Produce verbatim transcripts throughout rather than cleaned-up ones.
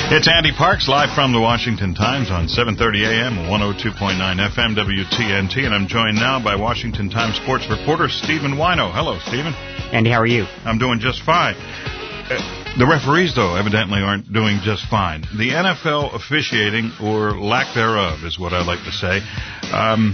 It's Andy Parks, live from the Washington Times on seven thirty a.m., one oh two point nine F M, W T N T, and I'm joined now by Washington Times sports reporter Stephen Wino. Hello, Stephen. Andy, how are you? I'm doing just fine. Uh, the referees, though, evidently aren't doing just fine. The N F L officiating, or lack thereof, is what I like to say. Um...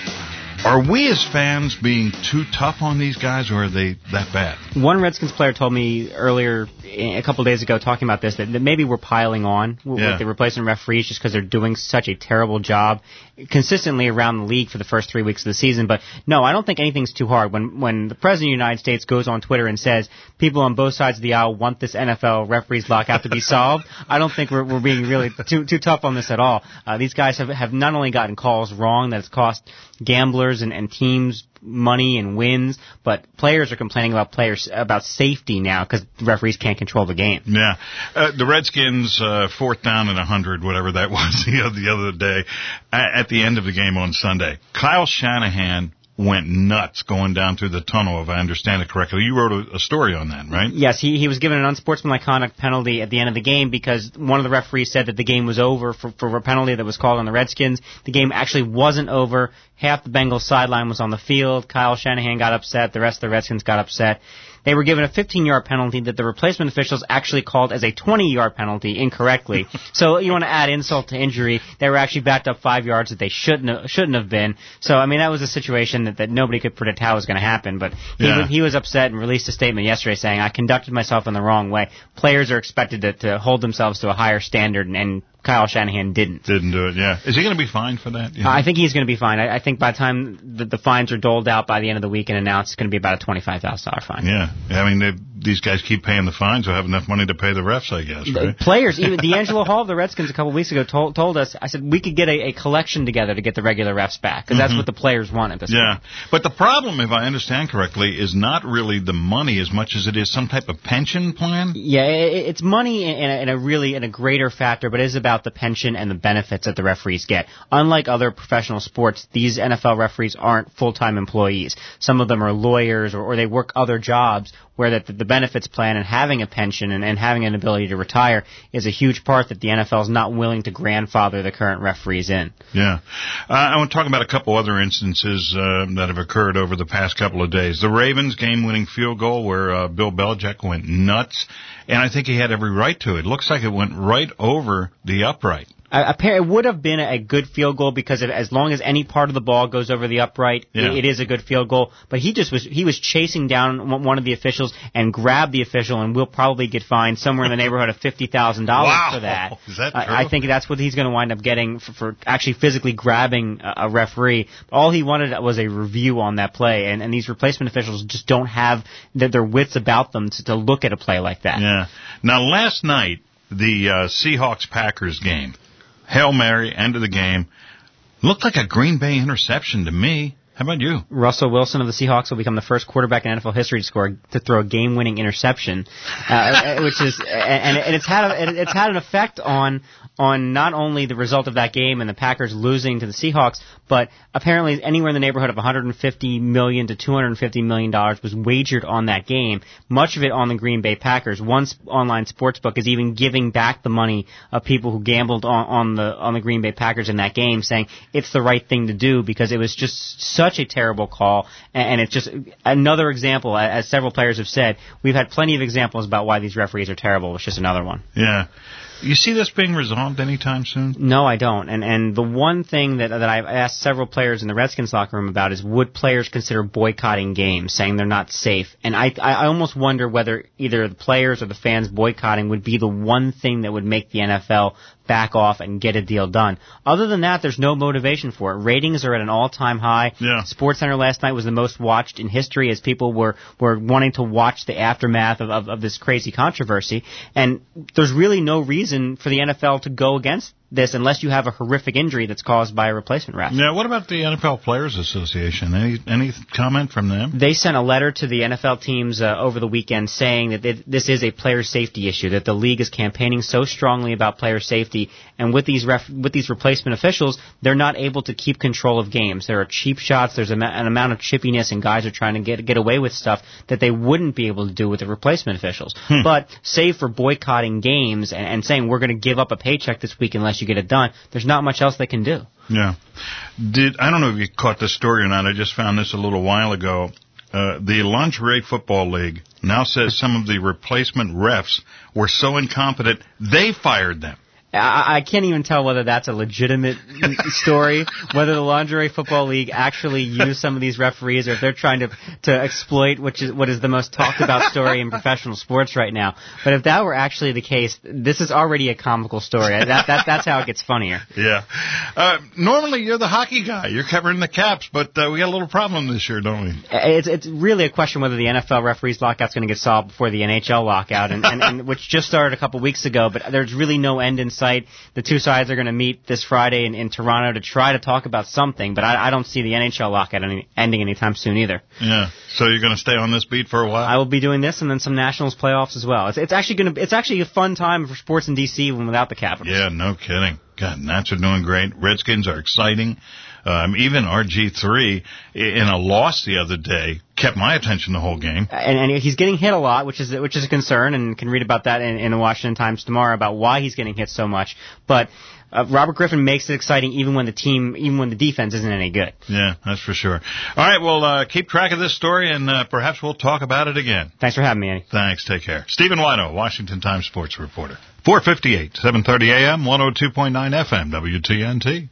Are we as fans being too tough on these guys, or are they that bad? One Redskins player told me earlier, a couple of days ago, talking about this, that, that maybe we're piling on with yeah. the replacement referees just because they're doing such a terrible job consistently around the league for the first three weeks of the season. But no, I don't think anything's too hard. When when the President of the United States goes on Twitter and says people on both sides of the aisle want this N F L referees lockout to be solved, I don't think we're, we're being really too too tough on this at all. Uh, these guys have, have not only gotten calls wrong that it's cost gamblers and, and teams money and wins, but players are complaining about players about safety now because the referees can't control the game. Yeah, uh, the Redskins uh, fourth down and a hundred, whatever that was the other, the other day, at, at the end of the game on Sunday. Kyle Shanahan went nuts going down through the tunnel, if I understand it correctly. You wrote a, a story on that, right? Yes, he he was given an unsportsmanlike conduct penalty at the end of the game because one of the referees said that the game was over for, for a penalty that was called on the Redskins. The game actually wasn't over. Half the Bengals sideline was on the field. Kyle Shanahan got upset. The rest of the Redskins got upset. They were given a fifteen-yard penalty that the replacement officials actually called as a twenty-yard penalty incorrectly. So you want to add insult to injury. They were actually backed up five yards that they shouldn't have, shouldn't have been. So, I mean, that was a situation that, that nobody could predict how it was going to happen. But he, yeah. was, he was upset and released a statement yesterday saying, I conducted myself in the wrong way. Players are expected to, to hold themselves to a higher standard, and, and Kyle Shanahan didn't. Didn't do it, yeah. Is he going to be fined for that? You know? uh, I think he's going to be fined. I, I think by the time the, the fines are doled out by the end of the week and announced, it's going to be about a twenty-five thousand dollars fine. Yeah. I mean, they, these guys keep paying the fines. They'll have enough money to pay the refs, I guess, right? The players, even D'Angelo Hall of the Redskins a couple of weeks ago told, told us, I said, we could get a, a collection together to get the regular refs back, because mm-hmm. that's what the players want at this yeah. point. Yeah. But the problem, if I understand correctly, is not really the money as much as it is some type of pension plan? Yeah, it, it's money in a, in a really in a greater factor, but it is about the pension and the benefits that the referees get. Unlike other professional sports, these N F L referees aren't full-time employees. Some of them are lawyers or, or they work other jobs where the, the benefits plan and having a pension and, and having an ability to retire is a huge part that the N F L is not willing to grandfather the current referees in. Yeah. Uh, I want to talk about a couple other instances uh, that have occurred over the past couple of days. The Ravens game-winning field goal where uh, Bill Belichick went nuts, and I think he had every right to. It looks like it went right over the upright. Uh, it would have been a good field goal because of, as long as any part of the ball goes over the upright, yeah. it, it is a good field goal. But he just was he was chasing down one of the officials and grabbed the official, and will probably get fined somewhere in the neighborhood of fifty thousand dollars wow. for that. Is that true? I, I think that's what he's going to wind up getting for, for actually physically grabbing a, a referee. All he wanted was a review on that play, and, and these replacement officials just don't have their, their wits about them to, to look at a play like that. Yeah. Now, last night, the uh, Seahawks-Packers game, Hail Mary, end of the game. Looked like a Green Bay interception to me. How about you? Russell Wilson of the Seahawks will become the first quarterback in N F L history to score to throw a game-winning interception, uh, which is and, and it's had a, it's had an effect on on not only the result of that game and the Packers losing to the Seahawks, but apparently anywhere in the neighborhood of one hundred fifty million dollars to two hundred fifty million dollars was wagered on that game. Much of it on the Green Bay Packers. One online sportsbook is even giving back the money of people who gambled on, on the on the Green Bay Packers in that game, saying it's the right thing to do because it was just such Such a terrible call, and it's just another example, as several players have said, we've had plenty of examples about why these referees are terrible. It's just another one. Yeah. You see this being resolved anytime soon? No, I don't. And and the one thing that that I've asked several players in the Redskins locker room about is would players consider boycotting games, saying they're not safe? And I I almost wonder whether either the players or the fans boycotting would be the one thing that would make the N F L back off and get a deal done. Other than that, there's no motivation for it. Ratings are at an all-time high. Yeah. SportsCenter last night was the most watched in history as people were, were wanting to watch the aftermath of, of, of this crazy controversy. And there's really no reason for the N F L to go against this unless you have a horrific injury that's caused by a replacement ref. Yeah, what about the N F L Players Association? Any any comment from them? They sent a letter to the N F L teams uh, over the weekend saying that it, this is a player safety issue, that the league is campaigning so strongly about player safety, and with these ref, with these replacement officials, they're not able to keep control of games. There are cheap shots, there's a, an amount of chippiness, and guys are trying to get get away with stuff that they wouldn't be able to do with the replacement officials. Hmm. But save for boycotting games and, and saying we're going to give up a paycheck this week unless you get it done, there's not much else they can do. Yeah. Did I don't know if you caught this story or not. I just found this a little while ago. Uh, the Lingerie Football League now says some of the replacement refs were so incompetent they fired them. I, I can't even tell whether that's a legitimate story, whether the Lingerie Football League actually used some of these referees, or if they're trying to to exploit which is what is the most talked about story in professional sports right now. But if that were actually the case, this is already a comical story. That, that that's how it gets funnier. Yeah. Uh, normally you're the hockey guy. You're covering the Caps, but uh, we got a little problem this year, don't we? It's it's really a question whether the N F L referees lockout's going to get solved before the N H L lockout, and, and, and which just started a couple weeks ago. But there's really no end in sight. The two sides are going to meet this Friday in, in Toronto to try to talk about something, but I, I don't see the N H L lockout any, ending anytime soon either. Yeah. So you're going to stay on this beat for a while? I will be doing this and then some Nationals playoffs as well. It's, it's actually going to it's actually a fun time for sports in D C even without the Capitals. Yeah, no kidding. God, Nats are doing great. Redskins are exciting. Um, even R G three, in a loss the other day, kept my attention the whole game. And, and he's getting hit a lot, which is which is a concern, and can read about that in, in the Washington Times tomorrow about why he's getting hit so much. But uh, Robert Griffin makes it exciting even when the team, even when the defense isn't any good. Yeah, that's for sure. All right, well, uh, keep track of this story, and uh, perhaps we'll talk about it again. Thanks for having me, Eddie. Thanks. Take care. Stephen Wino, Washington Times sports reporter. four fifty-eight, seven thirty a m, one oh two point nine F M, W T N T.